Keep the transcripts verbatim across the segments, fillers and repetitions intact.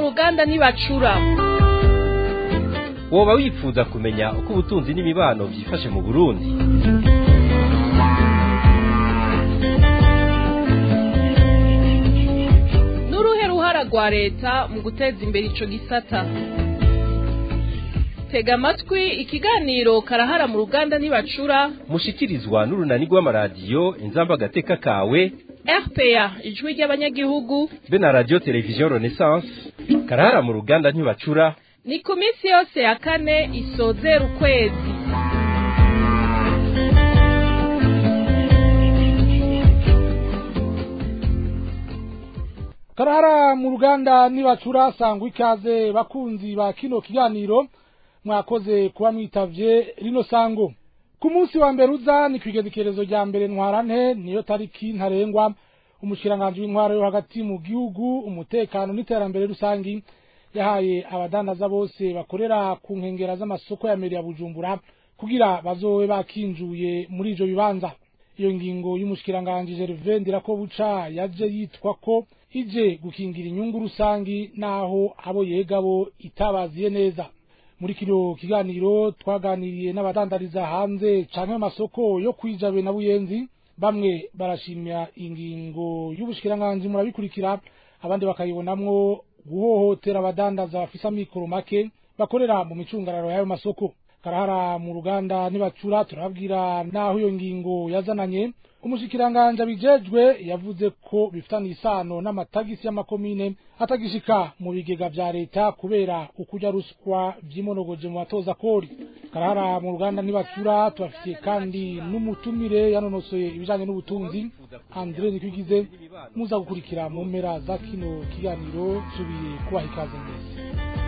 ruganda ntibacura. Woba wifuza kumenya uko ubutunzi n'imibano byifashe mu Burundi? Nuruhe ruhara rwa leta mu guteza imbere ico gisata? Tega amatwi ikiganiro karahara mu ruganda ntibacura, mushikirizwa n'urunani rw'amaradiyo Inzamba Agateka kawe, R P A ijwi ry'abanyagihugu, be na radio television Renaissance. Karahara mu ruganda ntibacura ni ku minsi yose ya kane isozera ukwezi. Karahara mu ruganda ntibacura sangwa ikaze bakunzi ba kino kiganiro, mwakoze kuba mwitavye rino sango. Ku munsi wa mbere uza ni kwigezekerezo rya mbere ntwarante, niyo tariki ntarengwa umushiranganje w'intwaro yo hagati mu gihugu, umutekano n'iterambere rusangi yahaye abadandaza bose bakorera ku nkengera z'amasoko ya meri ya Bujumbura kugira bazowe bakinjuye muri ivyo bibanza. Iyo ngingo y'umushikiranganje Gervais Ndirakobuca yaje yitwa ko ije gukingira inyungu rusangi naho abo yegabo itabaziye neza. Muri kino kiganiro twaganiriye n'abadandariza hanze canke amasoko yo kwijabe na Buyenzi, bamwe barashimira ingingo y'ubushikiranganje murabikurikira, abandi bakayibonamwo guhohotera abadandaza bafisa mikoro make bakorera mu micungararo y'ayo masoko. Karahara mu ruganda ntibacura turabwira naho iyo ngingo yazananye. Umushikiranganje abijejwe yavuze ko bifitanye isano n'amatagisi y'amakomine atagishika mu bigega vya leta kubera ukuja ruswa vy'imonogoje mu batoza kori. Karahara mu ruganda ntibacura tubafitiye kandi n'umutumire yanonosoye ibijanye n'ubutunzi, Andre Nikwigize, muza gukurikira mu mpera za kino kiganiro. Subiye kubaha ikaze mwese.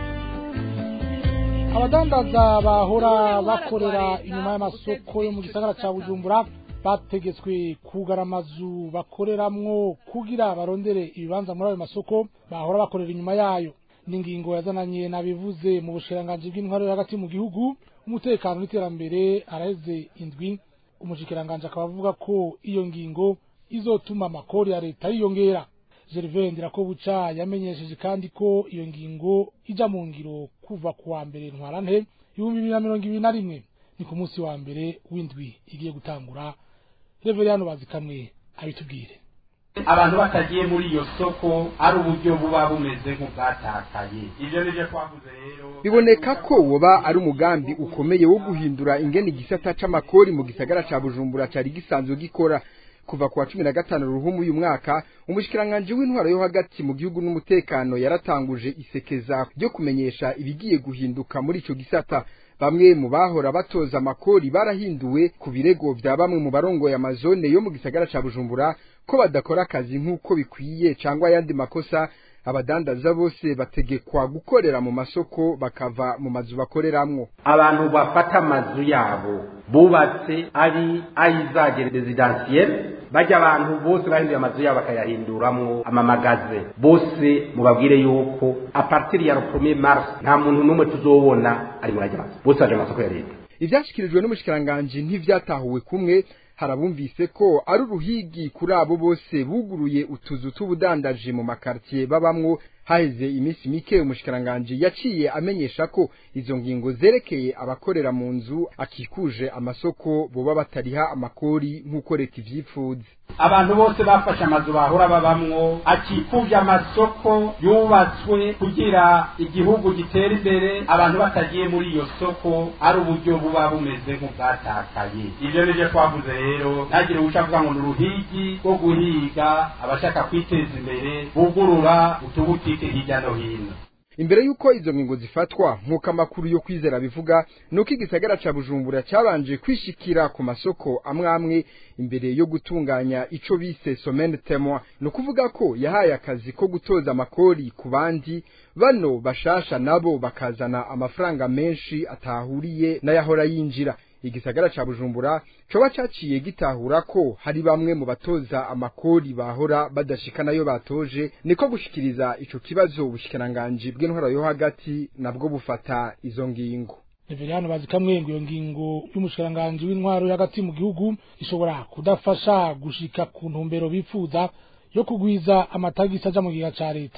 Abadandaza bahora bakorera inyuma y'amasoko yo mu gisagara ca Bujumbura bategetswe kugara amazu bakoreramwo kugira barondere ibibanza muri ayo masoko bahora bakorera inyuma yayo. N'ingingo yazananye nabivuze mu bushiranganje bw'intwaro hagati mu gihugu, umutekano n'iterambere araheze indwi. Umushikiranganje akaba avuga ko iyo ngingo izotuma amakori ya leta yiyongera. Gervais Ndirakobuca yamenyesheje kandi ko iyo ngingo ija mu ngiro kuva kuwa mbere ntwarante ibihumbi bibiri na mirongo ibiri na rimwe, ni ku munsi wa mbere w'indwi igiye gutangura. Reveriyano Bazikamwe abitubwire. Abantu batagiye muri iyo soko ari uburyo buba bumeze nk'ubwatakaye. Ivyo nije twavuze rero biboneka ko woba ari umugambi ukomeye wo guhindura ingene igisata c'amakori mu gisagara ca Bujumbura cari gisanzwe gikora. Kuva kwa cumi na gatanu ruhumu uyu mwaka, umushikiranganje w'intwaro yo hagati mu gihugu n'umutekano yaratanguje isekeza ryo kumenyesha ibigiye guhinduka muri ico gisata. Bamwe mu bahora batoza amakori barahinduwe ku birego vya bamwe mu barongo ya mazone yo mu gisagara ca Bujumbura ko badakora akazi nk'uko bikwiye cangwa yandi makosa. Abadandaza bose bategekwa gukorera mu masoko bakava mu mazu bakoreramwo. Abantu bafata amazu yabo bubatse ari ayizagere residentiel, bajya abantu bose bahinduye amazu yabo bakayahinduramwo amamagaze, bose mubabwire yuko a partir ya premier mars nta muntu numwe tuzobona ari muri ajya bose baje amasoko ya leta. Ivyashikirijwe n'umushikiranganje ntivyatahuwe kumwe. Harabumvise ko ari uruhigi kuri abo bose buguruye utuzu tubudandaje mu makartier babamwo. Haheze imisi mike umushikiranganje yaciye amenyesha ko izo ngingo zerekeye abakorera mu nzu akikuje amasoko boba batariha amakori nk'uko leta ivyifuza. Abantu bose bafashe amazu bahora babamwo akikuje amasoko yubatswe kugira igihugu gitera imbere, abantu batagiye muri iyo soko ari uburyo buba bumeze nk'ubwatakaye. Ivyo nije twavuze rero ntagire uca avuga ngo n'uruhigi rwo guhiga abashaka kwiteza imbere bugurura utubutike hirya no hino. Imbere yuko izo ngingo zifatwa nk'uko amakuru yo kwizera bivuga, nuko igisagara ca Bujumbura cabanje kwishikira ku masoko amwamwe imbere yo gutunganya ico bise semaine témoin, no kuvuga ko yahaye akazi ko gutoza amakori ku bandi. Bano bashasha nabo bakazana amafaranga menshi atahuriye n'ayahora yinjira. Igisagara ca Bujumbura coba caciye gitahura ko hari bamwe mu batoza amakori bahora badashikana yo batoje, niko gushikiriza ico kibazo ubushikiranganje bw'intwaro yo hagati nabwo bufata izo ngingo. Reveriyano Bazikamwe ngo iyo ngingo y'umushikiranganje w'intwaro hagati mu gihugu ishobora kudafasha gushika ku ntumbero bifuza yo kugwiza amatagisi aja mu giga ca leta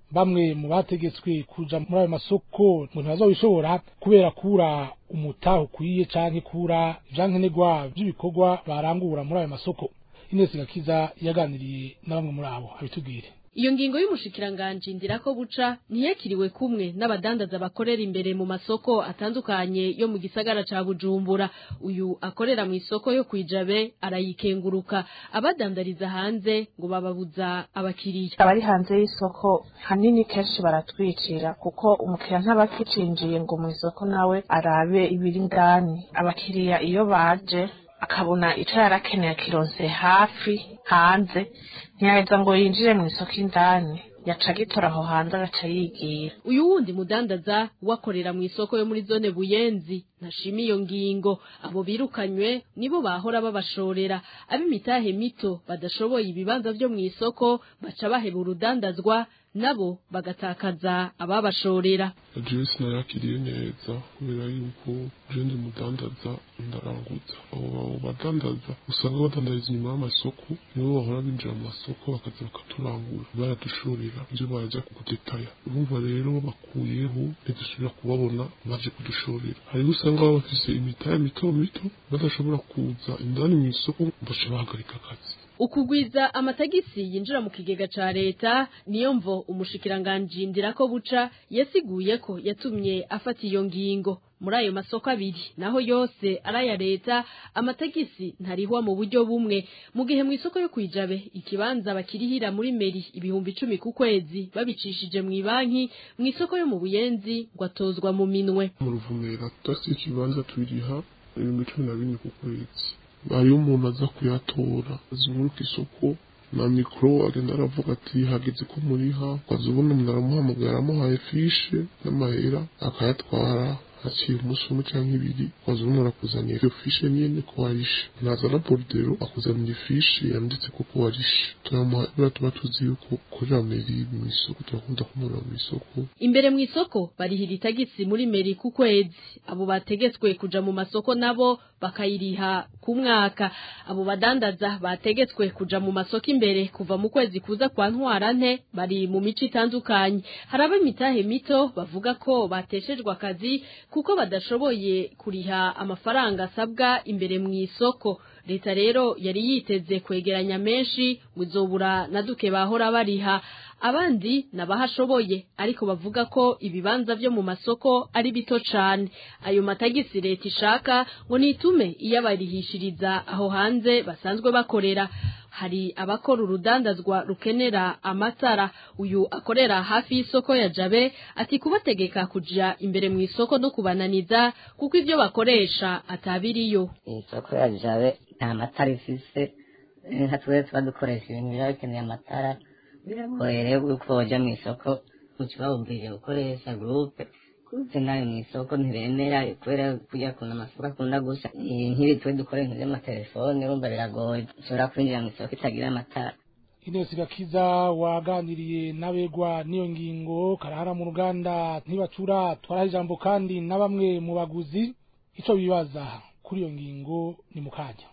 bamwe mu bategetswe kuja muri ayo masoko ngo ntibazobishobora kubera kura umutaho ukwiye canke kura ivyankenerwa vy'ibikorwa barangura muri ayo masoko. Ines Gakiza yaganiriye na bamwe muri abo abitubwire. Iyo ngingo y'umushikiranganje Ndirako Buca ntiyakiriwe kumwe n'abadandaza bakorera imbere mu masoko atandukanye yo mu gisagara ca Bujumbura. Uyu akorera mu isoko yo kwijabe arayikenguruka, abadandariza hanze ngo bababuza abakiriya. Abari hanze y'isoko hanini kenshi baratwicira kuko umukiriya ntabakicinjiye ngo mu isoko nawe arabe ibiri ndani. Abakiriya iyo baje akabona ico yarakeneye kironse hafi hanze ntiyaheza ngo yinjire mu isoko indani, yaca gitora aho hanze agaca yigira. Uyu wundi mudandaza wakorera mu isoko yo muri zone Buyenzi ntashima iyo ngingo. Abo birukanywe nibo bahora babashorera, ab'imitahe mito badashoboye ibibanza vyo mu isoko baca baheba urudandazwa nabo bagatakaza ababashorera. Jewe sinayakiriye neza kubera yuko jewe ndi mudandaza ndaranguza. Abo badandaza usanga badandariza inyuma y'amasoko nibo bahora binjira mu masoko bakaza bakaturangura baradushorera ivyo baraja kudetaya. Urumva rero bakuyeho ntidusubira kubabona baje kudushorera. Hariho usanga baba bafise imitahe mito mito badashobora kuza indani mu isoko baca bahagarika akazi. Ukugwiza amatagisi yinjira mu kigega ca leta niyo mvo umushikiranganje Ndirako Buca yasiguye ko yatumye afata iyo ngingo. Muri ayo masoko abiri naho yose araya leta amatagisi ntarihwa mu buryo bumwe, mu gihe mu isoko yo kwijabe ikibanza bakirihira muri meri ibihumbi icumi ku kwezi babicishije mu banki, mu isoko yo mu Buyenzi ngo atozwa mu minwe. Mu Ruvumera twasi ikibanza twiriha ibihumbi cumi na bine ku kwezi. Hariyo umuntu aza kuyatora azunguruka isoko na mikro agenda aravuga ati hageze ko muriha, ukazubona umuntu aramuhamagara amuhaye fishe n'amahera akayatwara haciye umunsi umwe canke ibiri, ukazubona arakuzanira iyo fishe nyene ko warishe, nazana bordero akuzanira ifishe yanditse ko ko warishe. Turamuha tuba tuzi yuko kurira meri mu isoko turakunda kumura mu isoko. Imbere mu isoko barihira itagisi muri meri ku kwezi, abo bategetswe kuja mu masoko nabo bakayiriha ku mwaka. Abo badandaza bategetswe kuja mu masoko imbere kuva mu kwezi kuza kwa ntwarante bari mu mico itandukanye. Haraba imitahe mito bavuga ko bateshejwe akazi kuko badashoboye kuriha amafaranga asabwa imbere mu isoko. Leta rero yari yiteze kwegeranya menshi muzobura na duke bahora bariha. Abandi nabahashoboye ariko bavuga ko ibibanza vyo mu masoko ari bito cane. Ayo matagisi leta ishaka ngo nitume iyabarihishiriza aho hanze basanzwe bakorera. Hari abakora urudandazwa rukenera amatara. Uyu akorera hafi y'isoko ya Jabe ati kubategeka kuja imbere mu isoko no kubananiza kuko ivyo bakoresha atabiriyo. Isoko ya Jabe nta matara ifise, nka twese badukoresha ibintu birakeneye amatara. Biragoye rero uko woja mu isoko uca bawumvije gukoresha groupe kuko nayo mu isoko ntibemera kubera kujya kuna amasoko akunda gusa nk'ibi twe dukorera nk'ibyo amatelefone urumva biragoye ushobora kwinjira mu isoko itagira amatara. Ines Gakiza waganiriye n'abegwa n'iyo ngingo. Karahara mu ruganda ntibacura twaraha ijambo kandi na bamwe mu baguzi ico bibaza kuri iyo ngingo ni mukanya.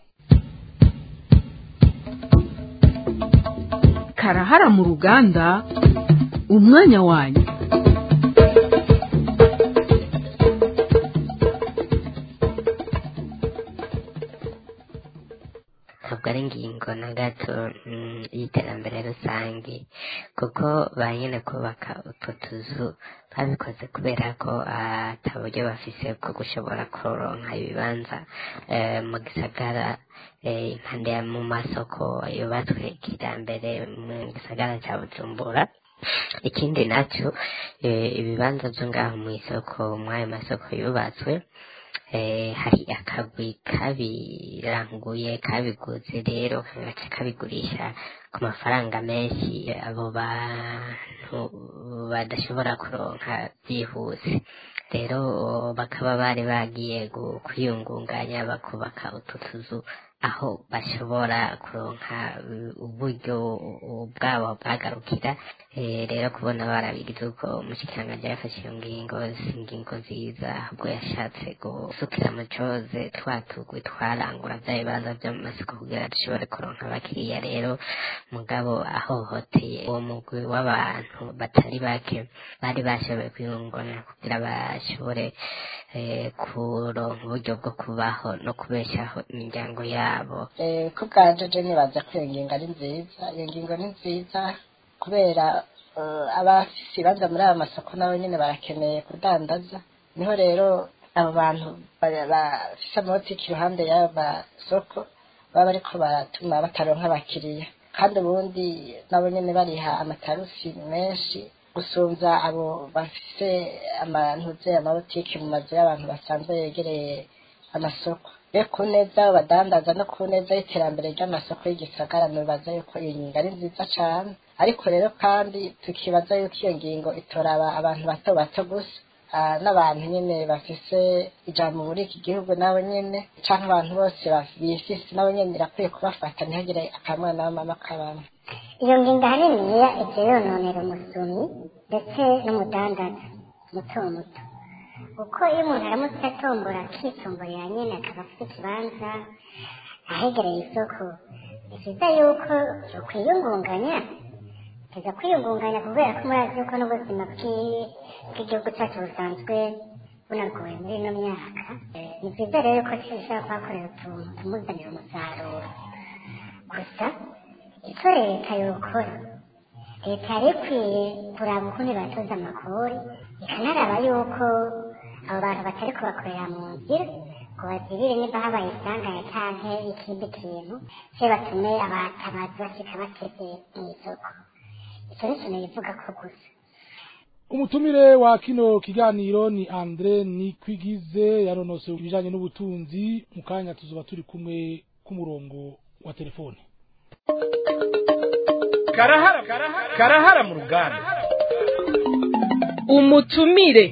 Karahara mu ruganda umwanya wanyu. Ntabwo ari ingingo na gato y'iterambere rusange kuko ba nyene kubaka utwo tuzu babikoze kubera ko ata buryo bafise bwo gushobora kuronka ibibanza mu gisagara impande ya mu masoko yubatswe kijambere mu gisagara ca Bujumbura. Ikindi naco ibibanza vyo ngaho mu isoko mw'ayo masoko yubatswe hari akagwi kabiranguye kabiguze rero gaca kabigurisha ku mafaranga menshi abo bantu badashobora kuronka byihuse. Rero bakaba bari bagiye kwiyungunganya bakubaka utu tuzu aho bashobora kuronka uburyo bwabo bwagarukira. Rero kubona barabigize uko umushikiranganji yafashe iyo ngingo si ingingo nziza, ahubwo yashatse gusukira mu coze twatugwe twarangura vya bibanza vyo mu masoko kugira dushobore kuronka abakiriya. Rero mugabo ahohoteye uwo mugwi w'abantu batari bake bari bashoboye kwiyungunganya kugira bashobore kuronka uburyo bwo kubaho no kubeshaho imiryango yabo. Ko bwanje je nibaza ko iyo ngingo ari nziza, iyo ngingo ni nziza kubera abafise ibibanza muri aya masoko nabo nyene barakeneye kudandaza. Niho rero abo bantu bafise amabotiki iruhande y'ayo masoko baba bariko baratuma bataronka abakiriya, kandi ubundi nabo nyene bariha amatarufi menshi gusumvya abo bafise amantuze amabotiki mu mazu y'abantu basanzwe yegereye amasoko. Rero ku neza badandaza no ku neza y'iterambere ry'amasoko y'igisagara nibaza yuko iyo ngingo ari nziza cane, ariko rero kandi tukibaza yuko iyo ngingo itoraba abantu bato bato gusa, n'abantu nyene bafise ijambo muri iki gihugu nabo nyene canke abantu bose bifise nabo nyene irakwiye kubafata ntihagire akamwana w'amama kabamwe. Iyo ngingo ahaniniya ivyo yononera umusumyi ndetse n'umudandaza muto muto, kuko iyo umuntu aramutse atombora akisumburira nyene akaba afite ikibanza ahegereye isoko, ni vyiza yuko yokwiyungunganya tuza kwiyungunganya kubera ko murazi yuko n'ubuzima bw'igihugu cyacu busanzwe bunagoye muri ino myaka. Ni vyiza rero ko dushobora kuhakorera utuntu tumuzanira umusaruro. Gusa icyo leta yokora, leta yari ikwiye kuraba ukuntu batoza amakori, ikanaraba yuko abo bantu batari kubakorera mu nzira ngo bazibire niba habaye isanganya canke ikindi kintu se batume abatabazi bashika bateze mw'isoko. Icyo ni ikintu yivuga ko gusa. Umutumire wa kino kiganiro ni Andre Nikwigize yaronose ibijanye n'ubutunzi. Mu kanya tuzoba turi kumwe ku murongo wa telefone. Karahara karahara mu ruganda. Umutumire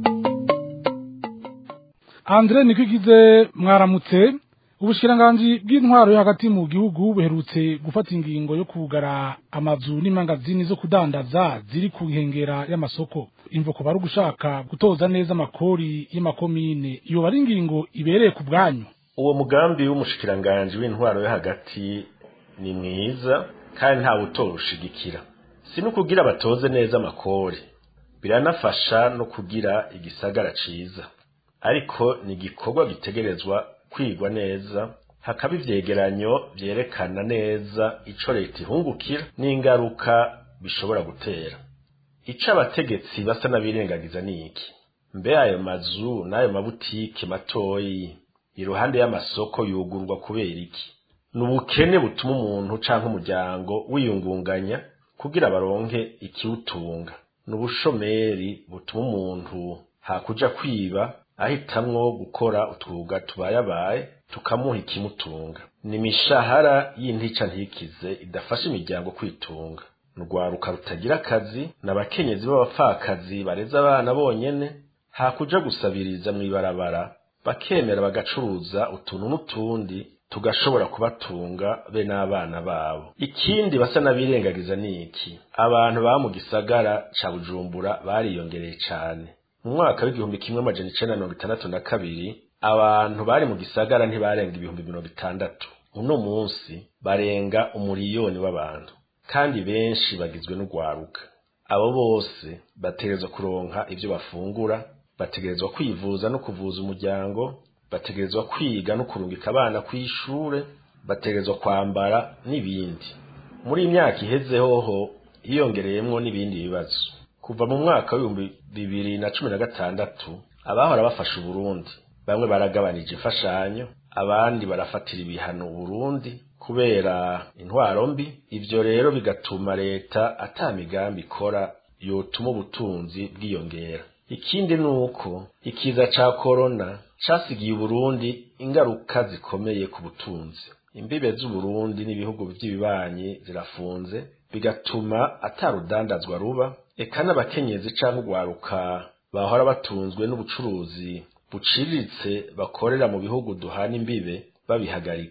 Andre Nikwigize, mwaramutse. Ubushikiranganji bw'intwaro yo hagati mu gihugu buherutse gufata ingingo yo kugara amazu n'imangazini zo kudandaza ziri ku nkengera y'amasoko. Imvo ko bari gushaka gutoza neza amakori y'amakomine. Iyo bari ingingo ibereye ku bwanyu? Uwo mugambi w'umushikiranganji w'intwaro yo hagati ni mwiza kandi nta utorushigikira. Si no kugira batoze neza amakori, biranafasha no kugira igisagara ciza, ariko ni igikorwa gitegerezwa kwigwa neza, hakaba ivyegeranyo vyerekana neza ico leta ihungukira n'ingaruka bishobora gutera. Ico abategetsi basa n'abirengagiza ni iki? Mbe ayo mazu n'ayo mabutike matoyi iruhande y'amasoko yugurwa kubera iki? N'ubukene butuma umuntu canke umuryango wiyungunganya kugira baronke ikiwutunga. N'ubushomeri butuma umuntu hakuja kwiba ahitamwo gukora utwuga tubayabaye tukamuha ikimutunga. N'imishahara y'intica ntikize idafasha imiryango kwitunga. N'urwaruka rutagira akazi, n'abakenyezi b'abapfakazi bareza abana bonyene hakuja gusabiriza mw'ibarabara bakemera bagacuruza utuntu n'utundi tugashobora kubatunga be n'abana babo. Ikindi basa n'abirengagiza ni iki? Abantu ba mu gisagara ca Bujumbura bariyongereye cane. Mu mwaka w'igihumbi kimwe amajana icenda mirongo itandatu na kabiri abantu bari mu gisagara ntibarenga ibihumbi mirongo itandatu. Uno munsi barenga umuriyoni w'abantu, kandi benshi bagizwe n'urwaruka. Abo bose bategerezwa kuronka ivyo bafungura, bategerezwa kwivuza no kuvuza umuryango, bategerezwa kwiga no kurungika abana kw'ishure, bategerezwa kwambara n'ibindi. Muri imyaka iheze hoho hiyongereyemwo n'ibindi bibazo. Kuva mu mwaka w'ibihumbi bibiri na cumi na gatandatu abahora bafasha Uburundi bamwe baragabanije imfashanyo, abandi barafatira ibihano Burundi kubera intwaro mbi. Ivyo rero bigatuma leta ata migambi ikora yotuma ubutunzi bwiyongera. Ikindi nuko ikiza ca corona casigiye Burundi ingaruka zikomeye ku butunzi. Imbibe z'Uburundi n'ibihugu vy'ibibanyi zirafunze, bigatuma atarudandazwa ruba, eka n'abakenyezi canke urwaruka bahora batunzwe n'ubucuruzi buciriritse bakorera mu bihugu duhana imbibe babihagarika.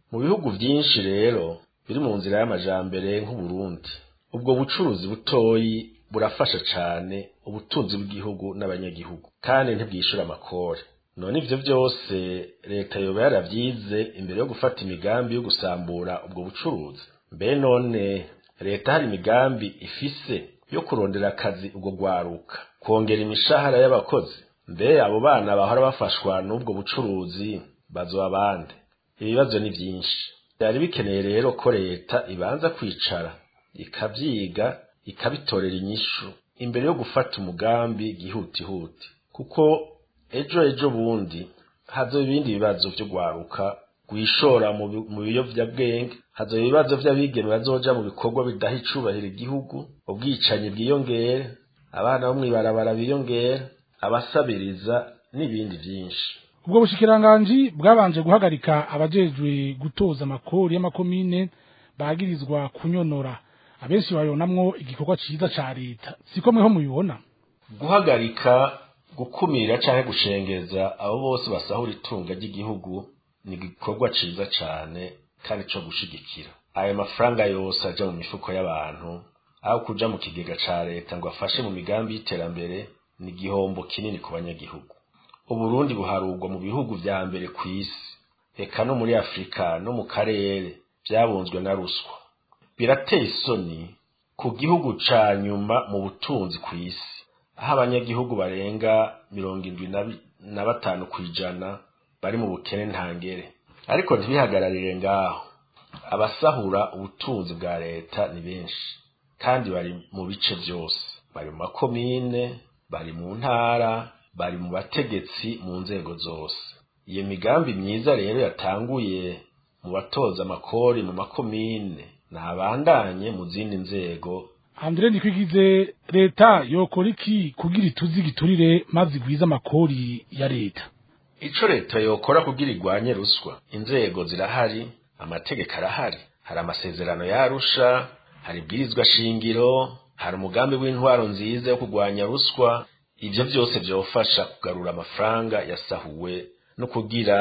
mu bihugu byinshi rero biri mu nzira y'amajambere nk'u Burundi ubwo bucuruzi butoyi burafasha cyane ubutunzi bw'igihugu n'abanyagihugu kandi ntibwishura amakore. None ivyo byose leta yoba yaravyize imbere yo gufata imigambi yo gusambura ubwo bucuruzi. Mbe none leta hari imigambi ifise yo kurondera akazi ubwo gwaruka, kongera imishahara y'abakozi? Mbe abo bana bahora bafashwa n'ubwo bucuruzi bazoba bande? Ibibazo ni byinshi. Byari bikeneye rero ko leta ibanza kwicara ikavyiga ikabitorera inyishu imbere yo gufata umugambi gihutihuti, kuko ejo ejo bundi hazo ibindi bibazo byo gwaruka gwishora mu biyovyabwenge, hazo ibibazo vy'abigeme bazoja mu bikorwa bidaha icubahiro igihugu, ubwicanyi bwiyongere, abana bo mwibarabara biyongere, abasabiriza n'ibindi byinshi. Ubwo bushikiranganji bwabanje guhagarika abajejwe gutoza amakori y'amakomine bagirizwa kunyonora, abenshi bayonamwo igikorwa ciza ca leta. Siko mweho mubibona? Guhagarika, gukumira canke gushengeza abo bose basahura itunga ry'igihugu ni igikorwa ciza cane kandi co gushigikira. Ayo mafaranga yose aja mu mifuko y'abantu aho kuja mu kigega ca leta ngo afashe mu migambi y'iterambere ni igihombo kinini ku banyagihugu. Uburundi buharurwa mu bihugu vya mbere kw'isi, eka no muri Afrika no mu karere byabunzwe na ruswa. Birateye isoni ku gihugu ca nyuma mu butunzi kw'isi, aho abanyagihugu barenga mirongo indwi na batanu kwijana bari mu bukene ntangere. Ariko ntibihagararire ngaho, abasahura ubutunzi bwa leta ni benshi kandi bari mu bice byose, bari mu makomine, bari mu ntara, bari mu bategetsi mu nzego zose. Iyo migambi myiza rero yatanguye mu batoza amakori mu makomine nabandanye mu zindi nzego. Andre Nikwigize, leta yokora iki kugira ituzi giturire maze igwiza amakori ya leta? Ico leta yokora kugira igwanye ruswa, inzego zirahari, amategeko arahari, hari amasezerano yarusha, hari ibwirizwa shingiro, hari umugambi w'intwaro nziza yo kugwanya ruswa. Ivyo byose byofasha kugarura amafaranga yasahuwe no kugira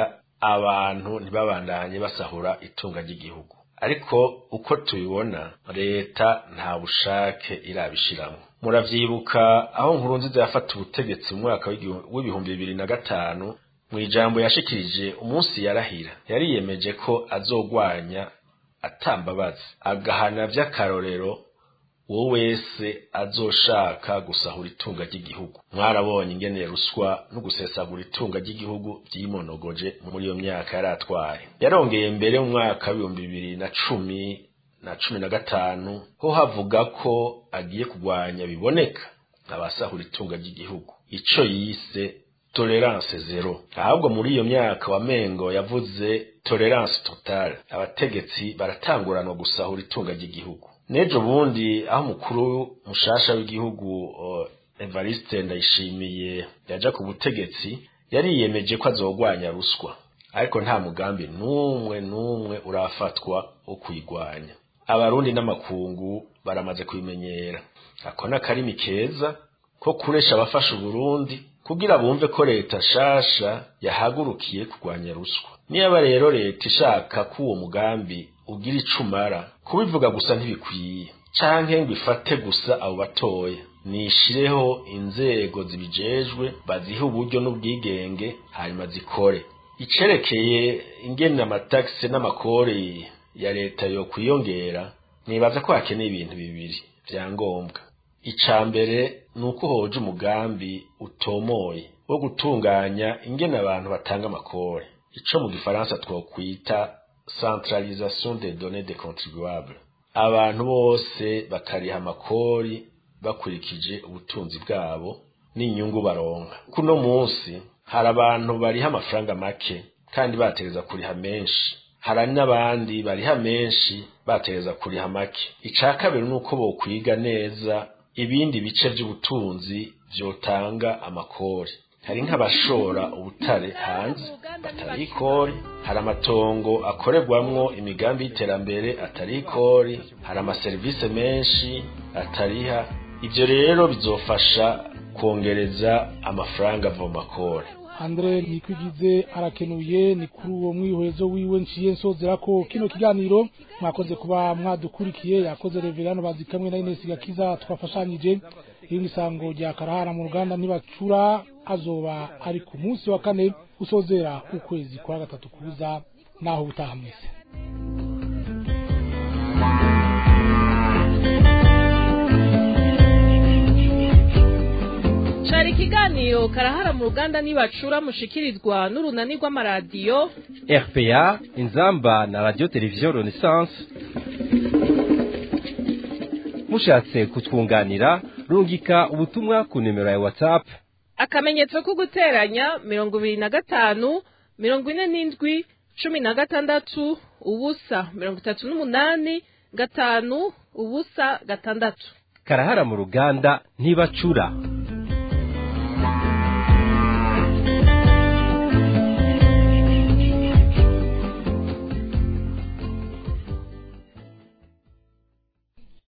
abantu ntibabandanye basahura itunga ry'igihugu. Ariko uko tubibona leta nta bushake irabishiramwo. Muravyibuka aho Nkurunziza yafata ubutegetsi mu mwaka w'ibihumbi bibiri na gatanu, mu ijambo yashikirije umunsi yarahira yariyemeje ko azogwanya atambabazi, agahana vy'akarorero uwo wese azoshaka gusahura itunga ry'igihugu. Mwarabonye ingene ruswa no gusesagura itunga ry'igihugu vyimonogoje muri iyo myaka yaratwaye. Yarongeye mbere mu mwaka w'ibihumbi bibiri na cumi na cumi na gatanu ho havuga ko agiye kugwanya biboneka abasahura itunga ry'igihugu, ico yise tolerance zero. Ahubwo muri iyo myaka wa mengo yavuze tolerance totale, abategetsi baratanguranwa gusahura itunga ry'igihugu. Nejo bundi aho mukuru mushasha w'igihugu uh, Evariste Ndayishimiye yaja ku butegetsi, yariyemeje ko azogwanya ruswa, ariko nta mugambi numwe numwe urafatwa wo kuyigwanya. Abarundi n'amakungu baramaze kubimenyera. Ako nakarimi keza ko kuresha abafasha Burundi kugira bumve ko leta shasha yahagurukiye kugwanya ruswa. Niba rero leta ishaka ko uwo mugambi ugira icumara, kubivuga gusa ntibikwiye, canke ngo ifate gusa abo batoya. Nishireho inzego zibijejwe baziha uburyo n'ubwigenge hanyuma zikore. Icerekeye ingene amataxe n'amakori ya leta yo kwiyongera, nibaza ko hakeneye ibintu bibiri vya ngombwa. Icambere nuko hoje umugambi utomoye wo gutunganya ingene abantu batanga amakori, ico mu gifaransa twokwita centralisation des données des contribuables. Abantu bose bakariha amakori bakurikije ubutunzi bwabo n'inyungu baronka. Kuno munsi hari abantu bariha amafaranga make kandi batereza kuriha menshi, hari n'abandi bariha menshi batereza kuriha make. Icakabiri nuko bo kwiga neza ibindi bice by'ubutunzi vyotanga amakori. Hari nk'abashora ubutare hanze batari ikori, hari amatongo akorerwamwo imigambi y'iterambere atari ikori, hari amaserivisi menshi atariha. Ivyo rero bizofasha kongereza amafaranga ava mu makori. Andre Nikwigize arakenuye ni kuri uwo mwihwezo wiwe nciye nsozera ko kino kiganiro mwakoze kuba mwadukurikiye yakoze Reverano Bazikamwe na Ines Gakiza twafashanyije iyo misango rya Karahara mu ruganda nibacura azoba ari ku munsi wa kane usozera ukwezi kwa gatatu kuza naho utaha mwese. Cari kiganiro Karahara mu ruganda nibacura mushikirizwa n'urunani rw'amaradiyo R P A Inzamba na Radio Television Renaissance. Mushatse kutwunganira rungika ubutumwa ku nimero ya WhatsApp akamenyetso ko guteranya mirongo ibiri na gatanu mirongo ine n'indwi cumi na gatandatu ubusa mirongo itatu n'umunani gatanu ubusa gatandatu. Karahara mu ruganda ntibacura.